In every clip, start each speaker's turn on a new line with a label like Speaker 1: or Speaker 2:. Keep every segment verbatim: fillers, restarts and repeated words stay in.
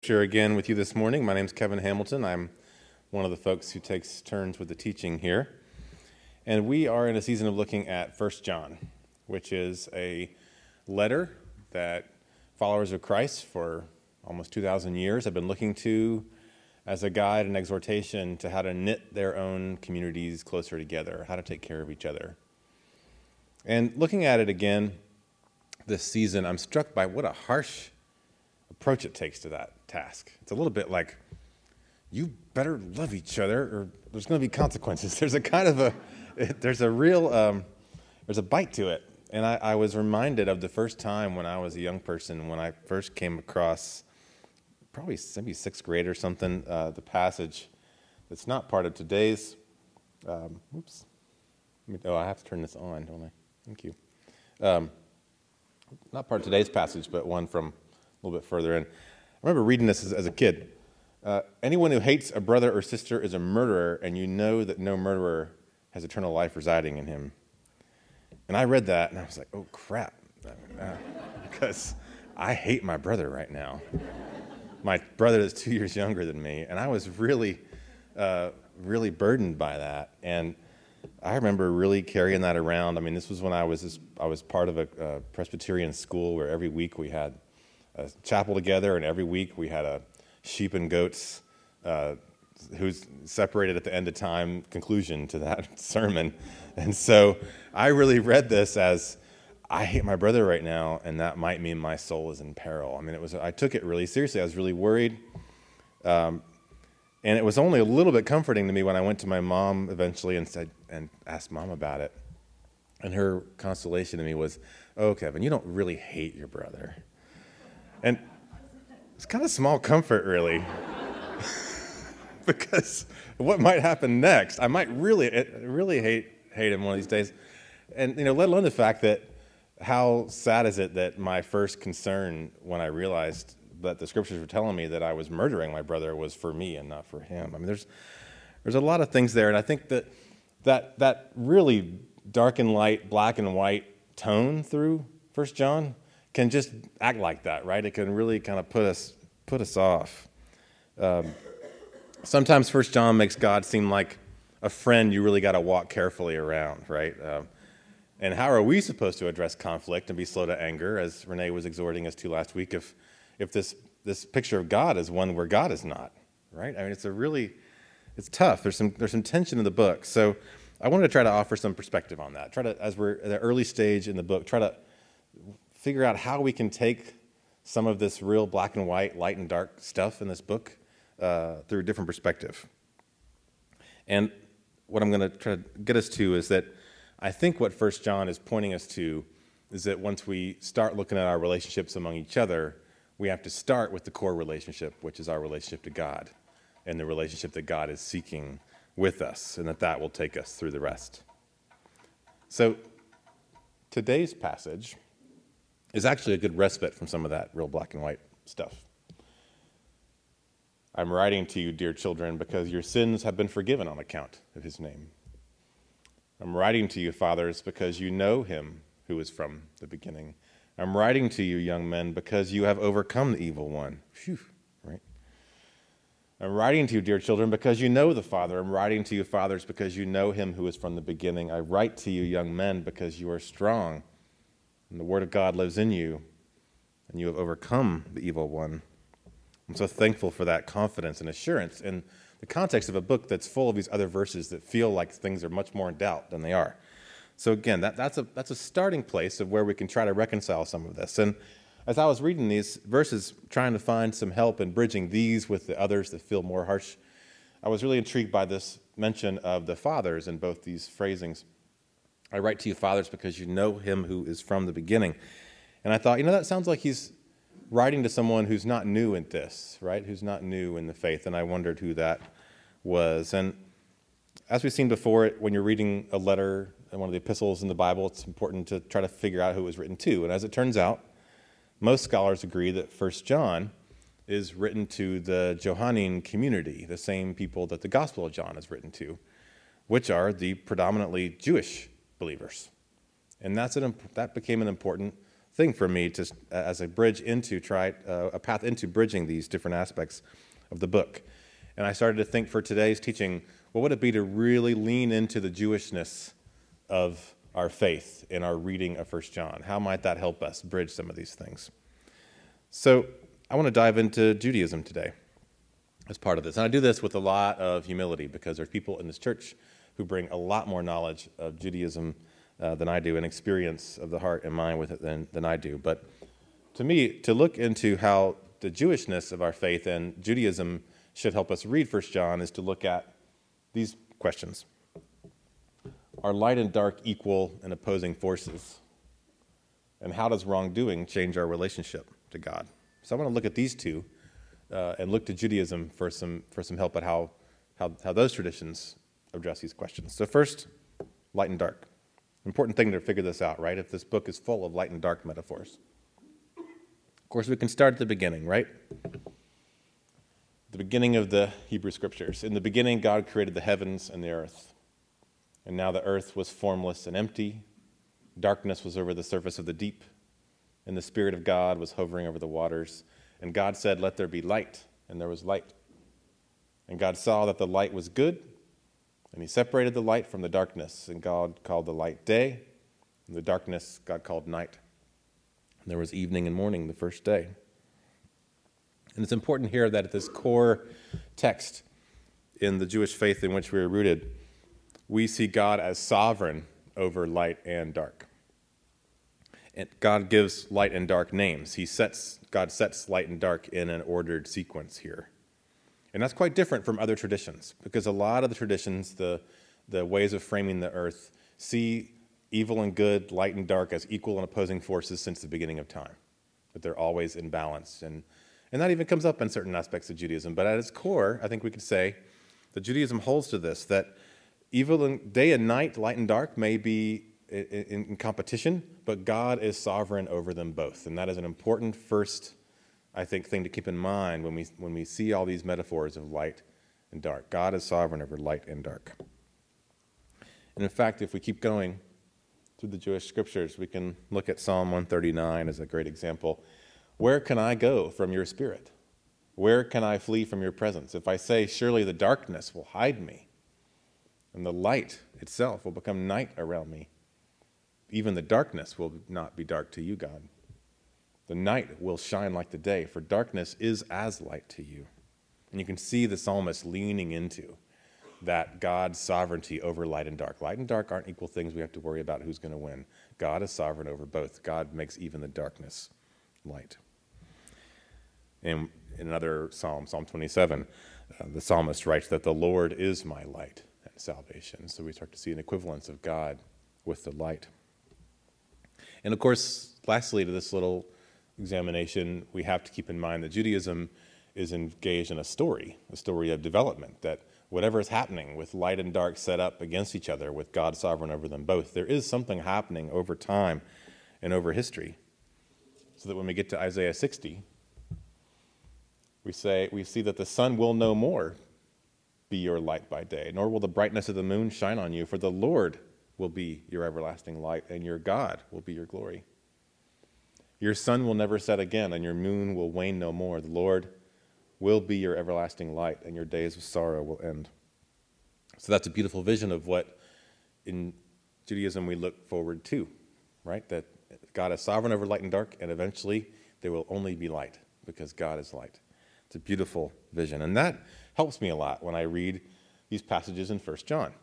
Speaker 1: Share again with you this morning. My name's Kevin Hamilton. I'm one of the folks who takes turns with the teaching here. And we are in a season of looking at First John, which is a letter that followers of Christ for almost two thousand years have been looking to as a guide and exhortation to how to knit their own communities closer together, how to take care of each other. And looking at it again this season, I'm struck by what a harsh approach it takes to that task. It's a little bit like, you better love each other or there's going to be consequences. There's a kind of a, there's a real, um, there's a bite to it. And I, I was reminded of the first time when I was a young person, when I first came across, probably maybe sixth grade or something, uh, the passage that's not part of today's, um, oops, oh, I have to turn this on, don't I? Thank you. Um, not part of today's passage, but one from a little bit further in. I remember reading this as, as a kid. Uh, anyone who hates a brother or sister is a murderer, and you know that no murderer has eternal life residing in him. And I read that, and I was like, oh, crap. Uh, because I hate my brother right now. My brother is two years younger than me, and I was really, uh, really burdened by that. And I remember really carrying that around. I mean, this was when I was I was part of a, a Presbyterian school where every week we had a chapel together, and every week we had a sheep and goats uh, who's separated at the end of time conclusion to that sermon. And so I really read this as, I hate my brother right now, and that might mean my soul is in peril. I mean, it was. I took it really seriously. I was really worried. Um, and it was only a little bit comforting to me when I went to my mom eventually and said and asked Mom about it. And her consolation to me was, oh, Kevin, you don't really hate your brother. And it's kind of small comfort, really, because what might happen next? I might really, really hate hate him one of these days, and you know, let alone the fact that how sad is it that my first concern when I realized that the scriptures were telling me that I was murdering my brother was for me and not for him. I mean, there's there's a lot of things there, and I think that that that really dark and light, black and white tone through First John can just act like that, right? It can really kind of put us put us off. Um, sometimes First John makes God seem like a friend you really got to walk carefully around, right? Um, and how are we supposed to address conflict and be slow to anger, as Renee was exhorting us to last week, if if this this picture of God is one where God is not, right? I mean, it's a really it's tough. There's some there's some tension in the book, so I wanted to try to offer some perspective on that. Try to, as we're at the early stage in the book, try to figure out how we can take some of this real black and white, light and dark stuff in this book uh, through a different perspective. And what I'm going to try to get us to is that I think what First John is pointing us to is that once we start looking at our relationships among each other, we have to start with the core relationship, which is our relationship to God, and the relationship that God is seeking with us, and that that will take us through the rest. So today's passage is actually a good respite from some of that real black and white stuff. I'm writing to you, dear children, because your sins have been forgiven on account of his name. I'm writing to you, fathers, because you know him who is from the beginning. I'm writing to you, young men, because you have overcome the evil one. Phew, right? I'm writing to you, dear children, because you know the Father. I'm writing to you, fathers, because you know him who is from the beginning. I write to you, young men, because you are strong, and the word of God lives in you, and you have overcome the evil one. I'm so thankful for that confidence and assurance in the context of a book that's full of these other verses that feel like things are much more in doubt than they are. So again, that, that's a that's a starting place of where we can try to reconcile some of this. And as I was reading these verses, trying to find some help in bridging these with the others that feel more harsh, I was really intrigued by this mention of the fathers in both these phrasings. I write to you, fathers, because you know him who is from the beginning. And I thought, you know, that sounds like he's writing to someone who's not new in this, right? Who's not new in the faith. And I wondered who that was. And as we've seen before, when you're reading a letter, one of the epistles in the Bible, it's important to try to figure out who it was written to. And as it turns out, most scholars agree that First John is written to the Johannine community, the same people that the Gospel of John is written to, which are the predominantly Jewish believers. And that's an, that became an important thing for me to as a bridge into try uh, a path into bridging these different aspects of the book. And I started to think for today's teaching, what would it be to really lean into the Jewishness of our faith in our reading of First John? How might that help us bridge some of these things? So I want to dive into Judaism today as part of this. And I do this with a lot of humility because there's people in this church who bring a lot more knowledge of Judaism uh, than I do, and experience of the heart and mind with it than, than I do. But to me, to look into how the Jewishness of our faith and Judaism should help us read First John is to look at these questions. Are light and dark equal and opposing forces? And how does wrongdoing change our relationship to God? So I want to look at these two uh, and look to Judaism for some for some help at how, how how those traditions address these questions. So first, light and dark. Important thing to figure this out, right? If this book is full of light and dark metaphors. Of course, we can start at the beginning, right? The beginning of the Hebrew Scriptures. In the beginning, God created the heavens and the earth. And now the earth was formless and empty. Darkness was over the surface of the deep. And the Spirit of God was hovering over the waters. And God said, "Let there be light." And there was light. And God saw that the light was good. And he separated the light from the darkness. And God called the light day. And the darkness God called night. And there was evening and morning the first day. And it's important here that at this core text in the Jewish faith in which we are rooted, we see God as sovereign over light and dark. And God gives light and dark names. He sets God sets light and dark in an ordered sequence here. And that's quite different from other traditions, because a lot of the traditions, the, the ways of framing the earth, see evil and good, light and dark as equal and opposing forces since the beginning of time. But they're always in balance. And, and that even comes up in certain aspects of Judaism. But at its core, I think we could say that Judaism holds to this, that evil and day and night, light and dark, may be in, in, in competition, but God is sovereign over them both. And that is an important first, I think, thing to keep in mind when we when we see all these metaphors of light and dark. God is sovereign over light and dark. And in fact, if we keep going through the Jewish scriptures, we can look at Psalm one thirty-nine as a great example. Where can I go from your spirit? Where can I flee from your presence? If I say, surely the darkness will hide me, and the light itself will become night around me, even the darkness will not be dark to you, God. The night will shine like the day, for darkness is as light to you. And you can see the psalmist leaning into that God's sovereignty over light and dark. Light and dark aren't equal things we have to worry about who's going to win. God is sovereign over both. God makes even the darkness light. And in another psalm, Psalm twenty-seven, uh, the psalmist writes that the Lord is my light and salvation. So we start to see an equivalence of God with the light. And of course, lastly to this little examination, we have to keep in mind that Judaism is engaged in a story, a story of development, that whatever is happening with light and dark set up against each other, with God sovereign over them both, there is something happening over time and over history. So that when we get to Isaiah sixty, we say we see that the sun will no more be your light by day, nor will the brightness of the moon shine on you, for the Lord will be your everlasting light, and your God will be your glory. Your sun will never set again, and your moon will wane no more. The Lord will be your everlasting light, and your days of sorrow will end. So that's a beautiful vision of what in Judaism we look forward to, right? That God is sovereign over light and dark, and eventually there will only be light, because God is light. It's a beautiful vision, and that helps me a lot when I read these passages in First John.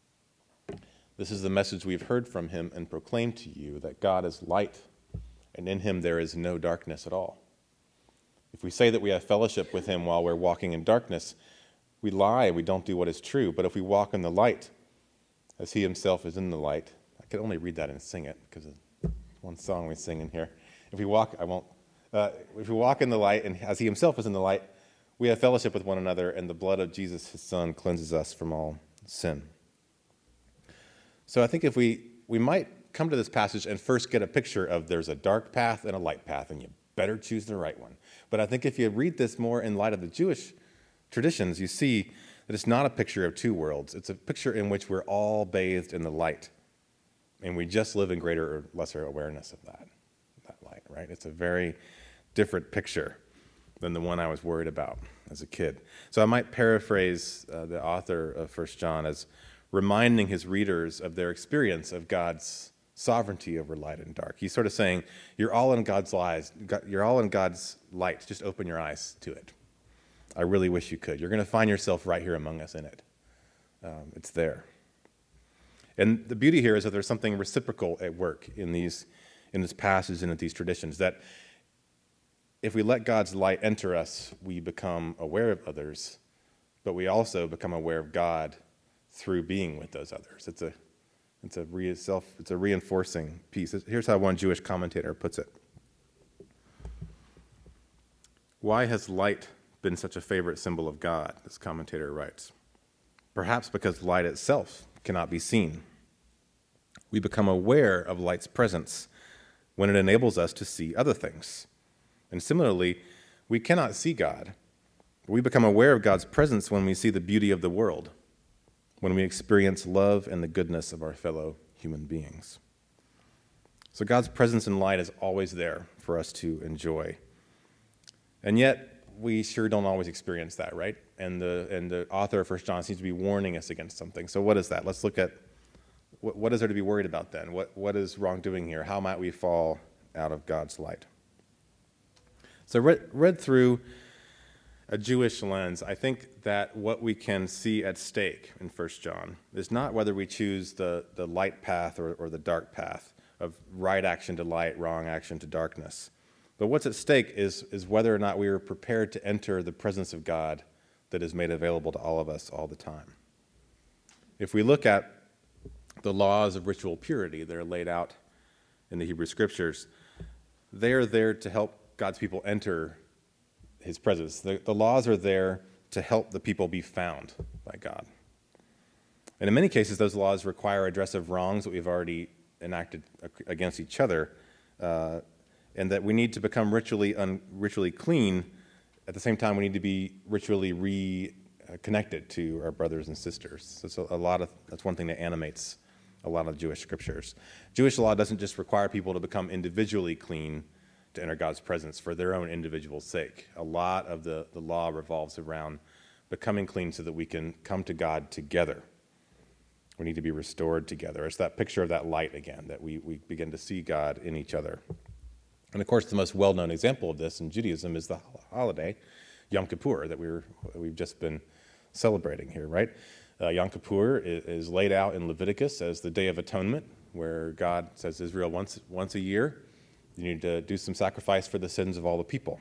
Speaker 1: This is the message we've heard from him and proclaimed to you, that God is light, and in him there is no darkness at all. If we say that we have fellowship with him while we're walking in darkness, we lie and we don't do what is true. But if we walk in the light, as he himself is in the light, I could only read that and sing it, because it's one song we sing in here. If we walk, I won't, uh, if we walk in the light, and as he himself is in the light, we have fellowship with one another, and the blood of Jesus, his son, cleanses us from all sin. So I think if we, we might come to this passage and first get a picture of there's a dark path and a light path, and you better choose the right one. But I think if you read this more in light of the Jewish traditions, you see that it's not a picture of two worlds. It's a picture in which we're all bathed in the light, and we just live in greater or lesser awareness of that, that light. right? It's a very different picture than the one I was worried about as a kid. So I might paraphrase uh, the author of First John as reminding his readers of their experience of God's sovereignty over light and dark. He's sort of saying, you're all in God's lies, you're all in God's light. Just open your eyes to it. I really wish you could. You're going to find yourself right here among us in it. Um, it's there. And the beauty here is that there's something reciprocal at work in these, in this passage and in these traditions, that if we let God's light enter us, we become aware of others, but we also become aware of God through being with those others. It's a, it's a re- self, it's a reinforcing piece. Here's how one Jewish commentator puts it. Why has light been such a favorite symbol of God? This commentator writes. Perhaps because light itself cannot be seen. We become aware of light's presence when it enables us to see other things. And similarly, we cannot see God. We become aware of God's presence when we see the beauty of the world, when we experience love and the goodness of our fellow human beings. So God's presence and light is always there for us to enjoy. And yet, we sure don't always experience that, right? And the and the author of First John seems to be warning us against something. So what is that? Let's look at what, what is there to be worried about then? What What is wrongdoing here? How might we fall out of God's light? So read, read through a Jewish lens, I think that what we can see at stake in First John is not whether we choose the, the light path or, or the dark path of right action to light, wrong action to darkness. But what's at stake is, is whether or not we are prepared to enter the presence of God that is made available to all of us all the time. If we look at the laws of ritual purity that are laid out in the Hebrew Scriptures, they are there to help God's people enter his presence. The, the laws are there to help the people be found by God. And in many cases, those laws require redress of wrongs that we've already enacted against each other, uh, and that we need to become ritually un, ritually clean. At the same time, we need to be ritually reconnected to our brothers and sisters. So, so a lot of that's one thing that animates a lot of Jewish scriptures. Jewish law doesn't just require people to become individually clean to enter God's presence for their own individual sake. A lot of the, the law revolves around becoming clean so that we can come to God together. We need to be restored together. It's that picture of that light again, that we, we begin to see God in each other. And of course, the most well-known example of this in Judaism is the holiday, Yom Kippur, that we were, we've just been celebrating here, right? Uh, Yom Kippur is, is laid out in Leviticus as the Day of Atonement, where God says to Israel once, once a year, you need to do some sacrifice for the sins of all the people.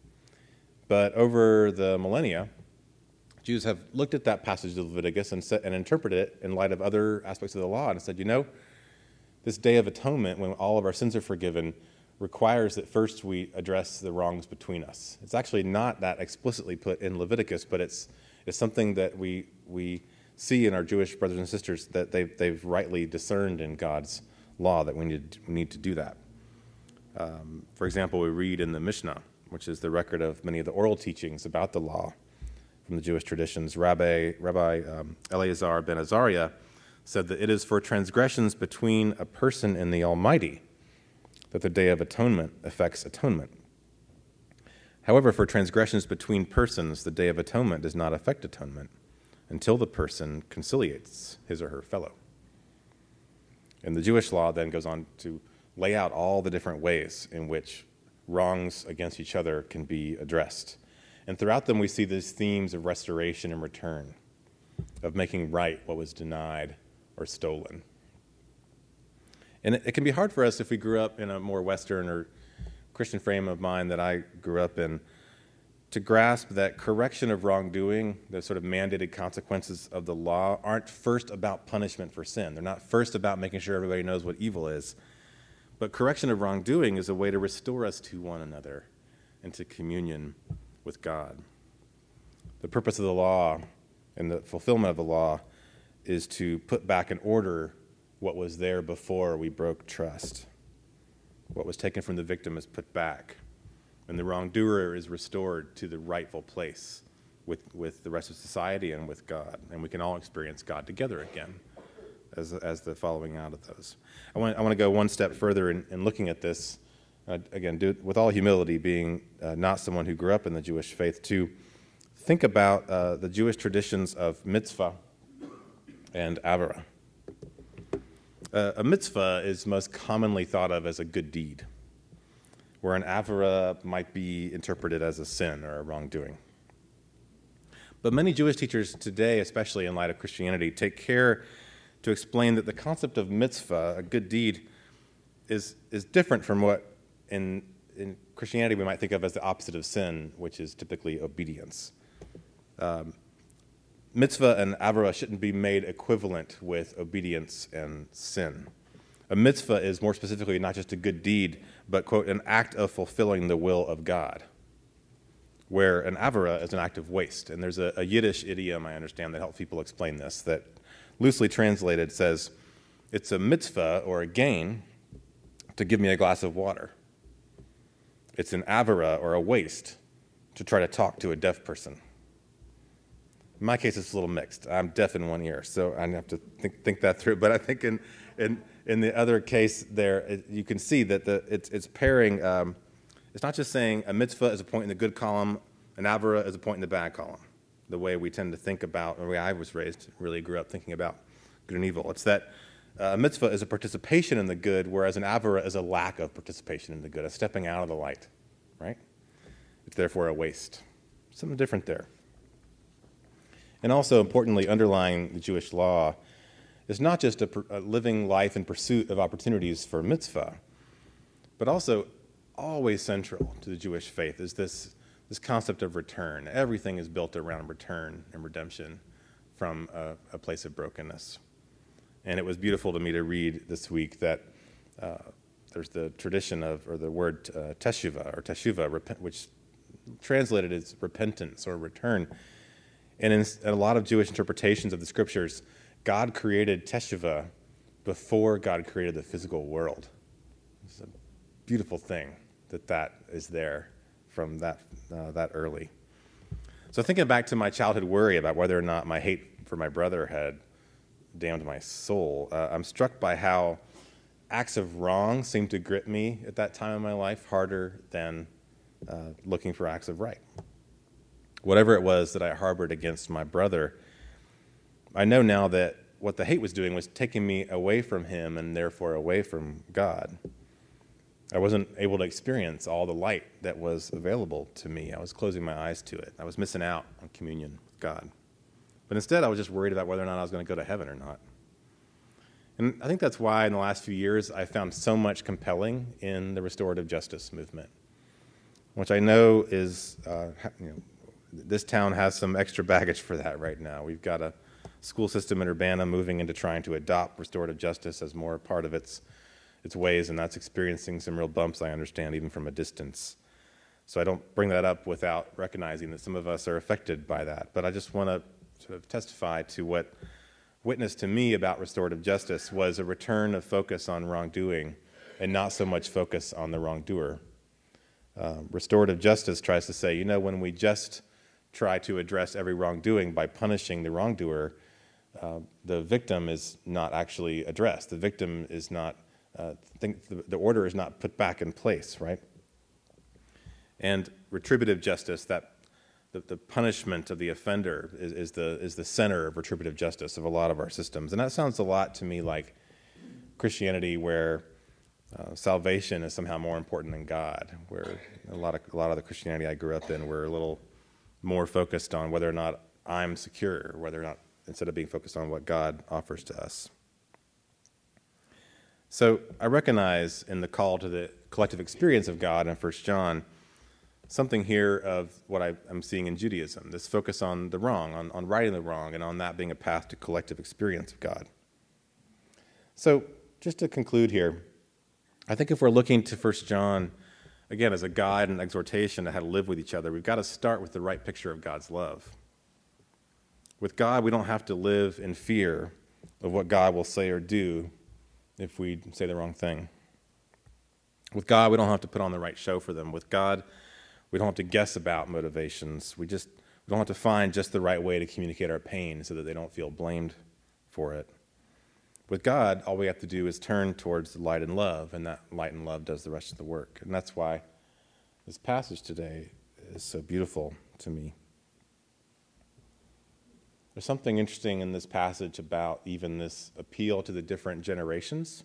Speaker 1: But over the millennia, Jews have looked at that passage of Leviticus and, set, and interpreted it in light of other aspects of the law and said, you know, this Day of Atonement, when all of our sins are forgiven, requires that first we address the wrongs between us. It's actually not that explicitly put in Leviticus, but it's it's something that we we see in our Jewish brothers and sisters that they've, they've rightly discerned in God's law that we need, we need to do that. Um, for example, we read in the Mishnah, which is the record of many of the oral teachings about the law from the Jewish traditions. Rabbi, Rabbi um, Eleazar ben Azariah said that it is for transgressions between a person and the Almighty that the Day of Atonement affects atonement. However, for transgressions between persons, the Day of Atonement does not affect atonement until the person conciliates his or her fellow. And the Jewish law then goes on to lay out all the different ways in which wrongs against each other can be addressed. And throughout them, we see these themes of restoration and return, of making right what was denied or stolen. And it, it can be hard for us if we grew up in a more Western or Christian frame of mind that I grew up in, to grasp that correction of wrongdoing, the sort of mandated consequences of the law, aren't first about punishment for sin. They're not first about making sure everybody knows what evil is. But correction of wrongdoing is a way to restore us to one another and to communion with God. The purpose of the law and the fulfillment of the law is to put back in order what was there before we broke trust. What was taken from the victim is put back, and the wrongdoer is restored to the rightful place with, with the rest of society and with God, and we can all experience God together again as, as the following out of those. I want, I want to go one step further in, in looking at this uh, again, do, with all humility, being uh, not someone who grew up in the Jewish faith, to think about uh, the Jewish traditions of mitzvah and avera. Uh, a mitzvah is most commonly thought of as a good deed, where an avera might be interpreted as a sin or a wrongdoing. But many Jewish teachers today, especially in light of Christianity, take care to explain that the concept of mitzvah, a good deed, is, is different from what in, in Christianity we might think of as the opposite of sin, which is typically obedience. Um, mitzvah and avera shouldn't be made equivalent with obedience and sin. A mitzvah is more specifically not just a good deed, but, quote, an act of fulfilling the will of God, where an avera is an act of waste. And there's a, a Yiddish idiom, I understand, that helps people explain this, that loosely translated says, it's a mitzvah or a gain to give me a glass of water. It's an avera or a waste to try to talk to a deaf person. In my case, it's a little mixed. I'm deaf in one ear, so I have to think, think that through. But I think in in, in the other case there, it, you can see that the it's, it's pairing. Um, it's not just saying a mitzvah is a point in the good column, an avera is a point in the bad column, the way we tend to think about, or the way I was raised, really grew up thinking about good and evil. It's that uh, a mitzvah is a participation in the good, whereas an avera is a lack of participation in the good, a stepping out of the light, right? It's therefore a waste. Something different there. And also, importantly, underlying the Jewish law is not just a, a living life in pursuit of opportunities for mitzvah, but also always central to the Jewish faith is this, this concept of return. Everything is built around return and redemption from a, a place of brokenness. And it was beautiful to me to read this week that uh, there's the tradition of, or the word uh, teshuvah, or teshuvah, repent, which translated as repentance or return. And in, in a lot of Jewish interpretations of the scriptures, God created teshuvah before God created the physical world. It's a beautiful thing that that is there from that uh, that early. So thinking back to my childhood worry about whether or not my hate for my brother had damned my soul, uh, I'm struck by how acts of wrong seemed to grip me at that time in my life harder than uh, looking for acts of right. Whatever it was that I harbored against my brother, I know now that what the hate was doing was taking me away from him and therefore away from God. I wasn't able to experience all the light that was available to me. I was closing my eyes to it. I was missing out on communion with God. But instead, I was just worried about whether or not I was going to go to heaven or not. And I think that's why in the last few years I found so much compelling in the restorative justice movement, which I know is, uh, you know, this town has some extra baggage for that right now. We've got a school system in Urbana moving into trying to adopt restorative justice as more part of its its ways, and that's experiencing some real bumps, I understand, even from a distance. So I don't bring that up without recognizing that some of us are affected by that. But I just want to sort of testify to what witnessed to me about restorative justice was a return of focus on wrongdoing and not so much focus on the wrongdoer. Uh, restorative justice tries to say, you know, when we just try to address every wrongdoing by punishing the wrongdoer, uh, the victim is not actually addressed. The victim is not, uh, think the, the order is not put back in place, right? And retributive justice, that the, the punishment of the offender is, is the is the center of retributive justice of a lot of our systems. And that sounds a lot to me like Christianity, where uh, salvation is somehow more important than God, where a lot of a lot of the Christianity I grew up in, we're a little more focused on whether or not I'm secure, whether or not, instead of being focused on what God offers to us. So I recognize in the call to the collective experience of God in First John, something here of what I, I'm seeing in Judaism, this focus on the wrong, on, on righting the wrong, and on that being a path to collective experience of God. So just to conclude here, I think if we're looking to First John, again, as a guide and exhortation to how to live with each other, we've got to start with the right picture of God's love. With God, we don't have to live in fear of what God will say or do if we say the wrong thing. With God, we don't have to put on the right show for them. With God, we don't have to guess about motivations. We just we don't have to find just the right way to communicate our pain so that they don't feel blamed for it. With God, all we have to do is turn towards the light and love, and that light and love does the rest of the work. And that's why this passage today is so beautiful to me. There's something interesting in this passage about even this appeal to the different generations.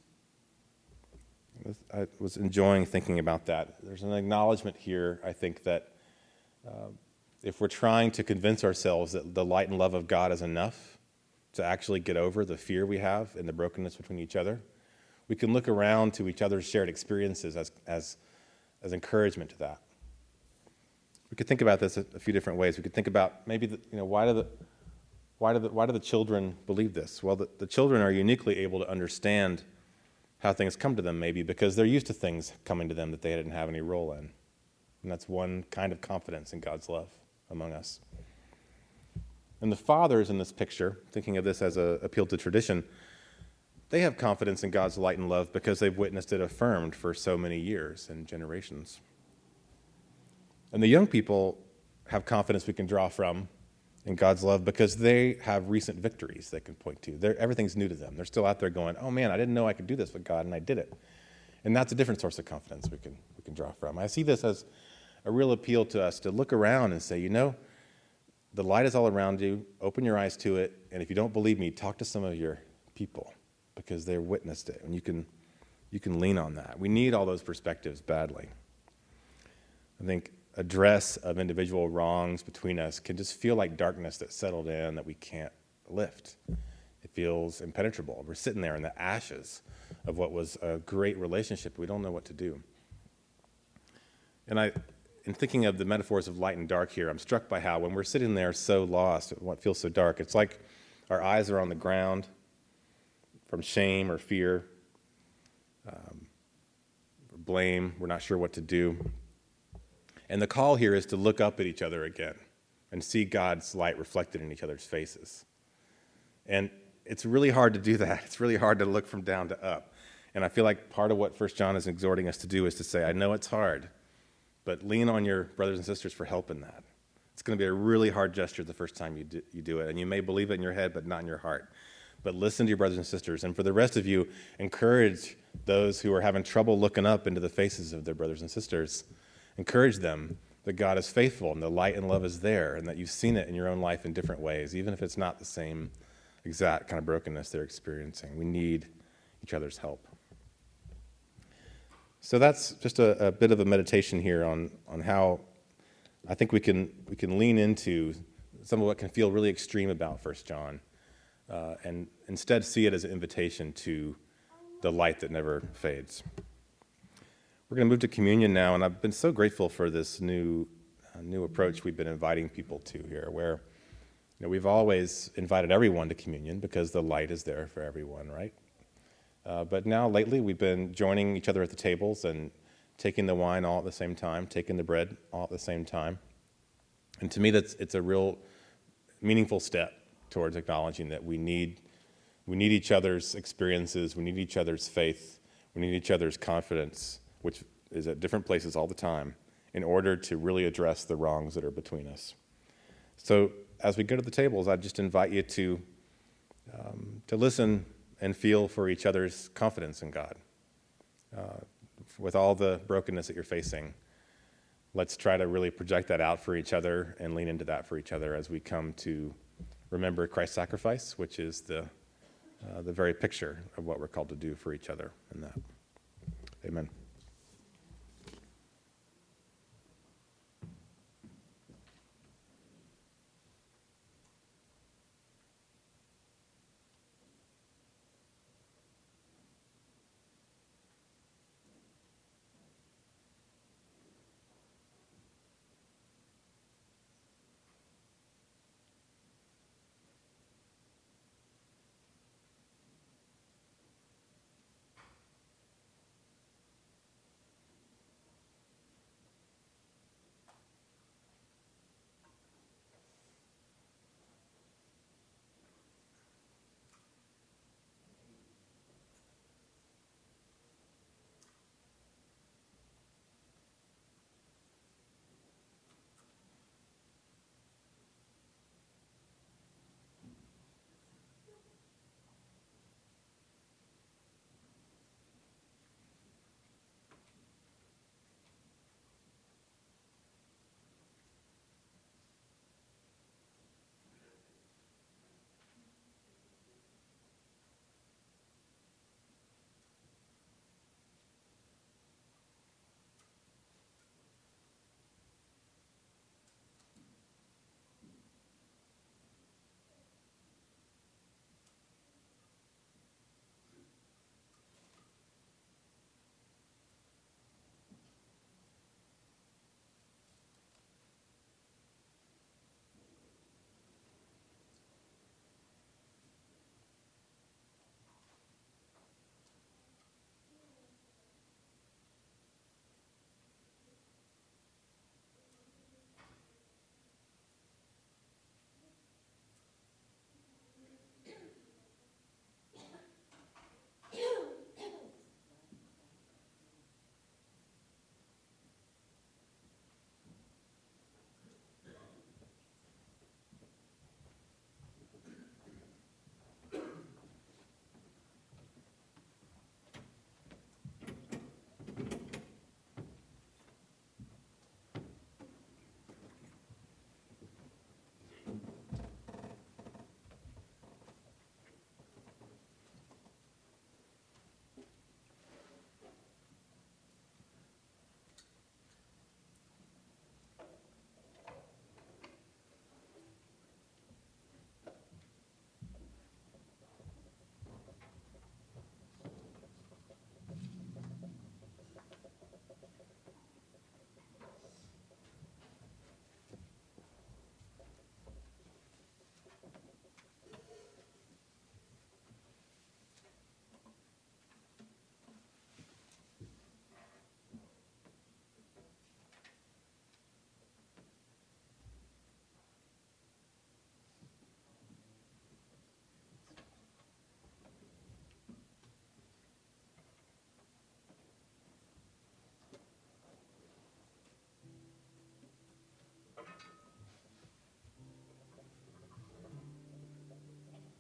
Speaker 1: I was enjoying thinking about that. There's an acknowledgement here, I think, that uh, if we're trying to convince ourselves that the light and love of God is enough to actually get over the fear we have and the brokenness between each other, we can look around to each other's shared experiences as, as, as encouragement to that. We could think about this a, a few different ways. We could think about maybe, the, you know, why do the Why do the, why do the children believe this? Well, the, the children are uniquely able to understand how things come to them, maybe because they're used to things coming to them that they didn't have any role in. And that's one kind of confidence in God's love among us. And the fathers in this picture, thinking of this as an appeal to tradition, they have confidence in God's light and love because they've witnessed it affirmed for so many years and generations. And the young people have confidence we can draw from in God's love because they have recent victories they can point to. They're, everything's new to them. They're still out there going, oh man, I didn't know I could do this with God, and I did it. And that's a different source of confidence we can we can draw from. I see this as a real appeal to us to look around and say, you know, the light is all around you. Open your eyes to it. And if you don't believe me, talk to some of your people because they've witnessed it. And you can you can lean on that. We need all those perspectives badly. I think address of individual wrongs between us can just feel like darkness that's settled in that we can't lift. It feels impenetrable. We're sitting there in the ashes of what was a great relationship. We don't know what to do. And I, in thinking of the metaphors of light and dark here, I'm struck by how when we're sitting there so lost, what feels so dark, it's like our eyes are on the ground from shame or fear, um, or blame. We're not sure what to do. And the call here is to look up at each other again and see God's light reflected in each other's faces. And it's really hard to do that. It's really hard to look from down to up. And I feel like part of what First John is exhorting us to do is to say, I know it's hard, but lean on your brothers and sisters for help in that. It's going to be a really hard gesture the first time you do, you do it. And you may believe it in your head, but not in your heart. But listen to your brothers and sisters. And for the rest of you, encourage those who are having trouble looking up into the faces of their brothers and sisters. Encourage them that God is faithful and the light and love is there and that you've seen it in your own life in different ways, even if it's not the same exact kind of brokenness they're experiencing. We need each other's help. So that's just a, a bit of a meditation here on, on how I think we can we can lean into some of what can feel really extreme about First John uh, and instead see it as an invitation to the light that never fades. We're going to move to communion now, and I've been so grateful for this new uh, new approach we've been inviting people to here, where you know, we've always invited everyone to communion because the light is there for everyone, right? Uh, but now lately we've been joining each other at the tables and taking the wine all at the same time, taking the bread all at the same time. And to me, that's it's a real meaningful step towards acknowledging that we need we need each other's experiences, we need each other's faith, we need each other's confidence, which is at different places all the time, in order to really address the wrongs that are between us. So as we go to the tables, I just invite you to um, to listen and feel for each other's confidence in God. Uh, with all the brokenness that you're facing, let's try to really project that out for each other and lean into that for each other as we come to remember Christ's sacrifice, which is the uh, the very picture of what we're called to do for each other in that. Amen.